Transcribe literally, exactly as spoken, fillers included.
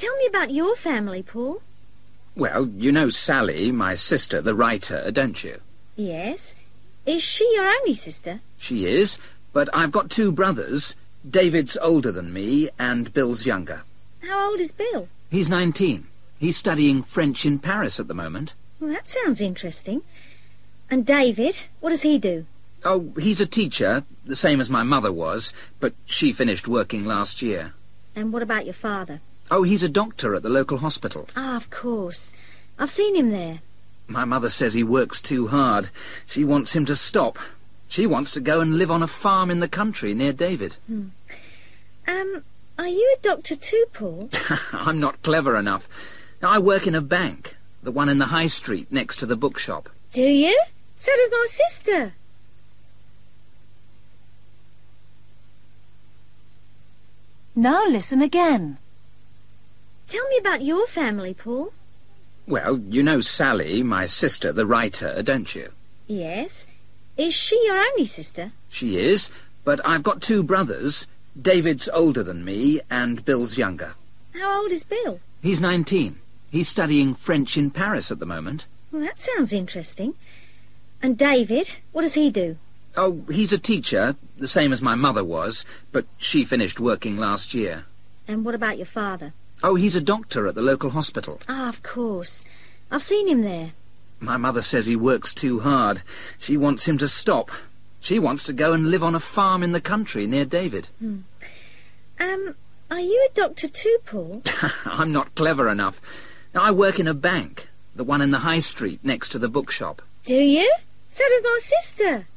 Tell me about your family, Paul. Well, you know Sally, my sister, the writer, don't you? Yes. Is she your only sister? She is, but I've got two brothers. David's older than me, and Bill's younger. How old is Bill? He's nineteen. He's studying French in Paris at the moment. Well, that sounds interesting. And David, what does he do? Oh, he's a teacher, the same as my mother was, but she finished working last year. And what about your father? Oh, he's a doctor at the local hospital. Ah, of course. I've seen him there. My mother says he works too hard. She wants him to stop. She wants to go and live on a farm in the country near David. Hmm. Um, are you a doctor too, Paul? I'm not clever enough. I work in a bank, the one in the high street next to the bookshop. Do you? So did my sister. Now listen again. Tell me about your family, Paul. Well, you know Sally, my sister, the writer, don't you? Yes. Is she your only sister? She is, but I've got two brothers. David's older than me, and Bill's younger. How old is Bill? He's nineteen. He's studying French in Paris at the moment. Well, that sounds interesting. And David, what does he do? Oh, he's a teacher, the same as my mother was, but she finished working last year. And what about your father? Oh, he's a doctor at the local hospital. Ah, of course. I've seen him there. My mother says he works too hard. She wants him to stop. She wants to go and live on a farm in the country near David. Hmm. Um, are you a doctor too, Paul? I'm not clever enough. I work in a bank, the one in the high street next to the bookshop. Do you? So did my sister.